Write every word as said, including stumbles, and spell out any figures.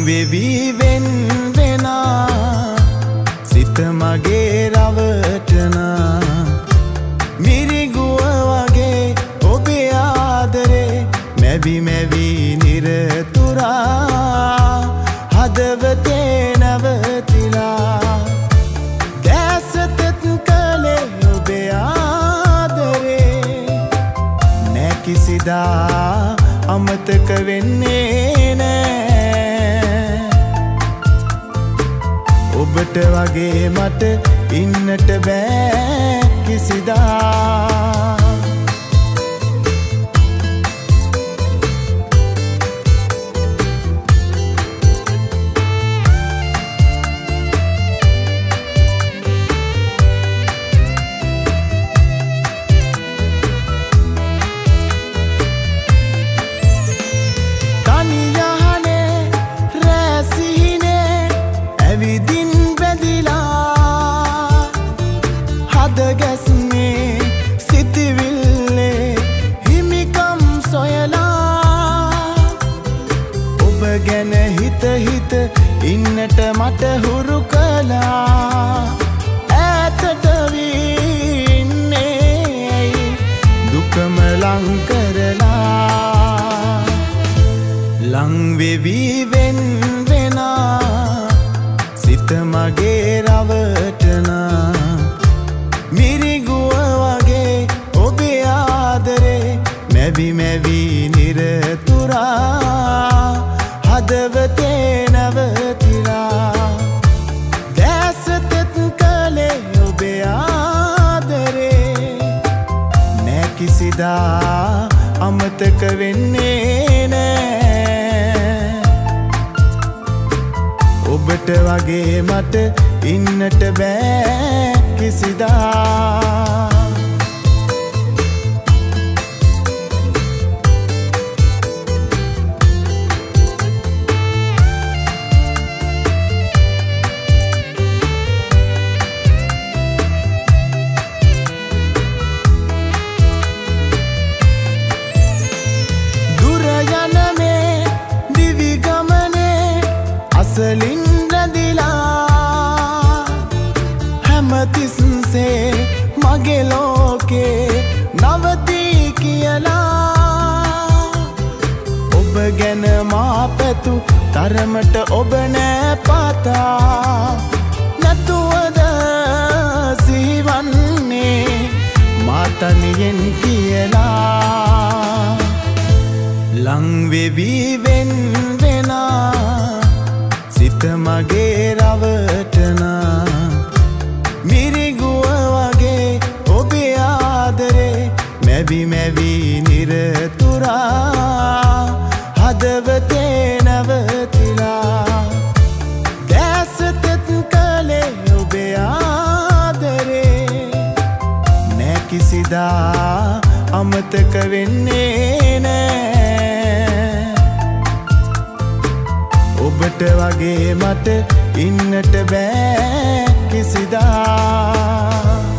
වෙවි වෙන් වෙනා සිත මගේ රවටනා මිරිගුව වගේ ඔබේ ආදරේ මැවි මැවි නිරතුරා හදවතේ නැවතිලා දැසතත් කලේ ඔබේ ආදරේ නෑ කිසිදා අමතක වෙන්නේ නෑ ඔබට වගේ මට ඉන්නට බෑ කිසිදා ගැන හිත හිත ඉන්නට මට හුරු කළා ඈතට වින්නේ දුකම ලං කරලා ලං වෙවි වෙන් වෙනා සිත මගේ රවටනා මිරිගුව වගේ ඔබේ ආදරේ මැවි මැවි නිරතුරා හදවතේ නැවතිලා දැසතත් කලේ ඔබේ ආදරේ නෑ කිසිදා අමතක වෙන්නේ නෑ ඔබට වගේ මට ඉන්නට බෑ කිසිදා සලින් රැඳිලා හැමතිස්සේ මගේ ලෝකේ නවතී කියලා ඔබ ගැන මා පැතු තරමට ඔබ නෑ පාතා නැතුවද සිහිවන්නේ මා තනියෙන් කියලා ලං වෙවි වෙන් වෙනා සිත මගේ රවටනා මිරිගුව වගේ ඔබේ ආදරේ මැවි මැවි නිරතුරා හදවතේ නැවතිලා දැසතත් කලේ ඔබේ ආදරේ නෑ කිසිදා අමතක වෙන්නේ නෑ ඔබට වගේ මට ඉන්නට බෑ කිසිදා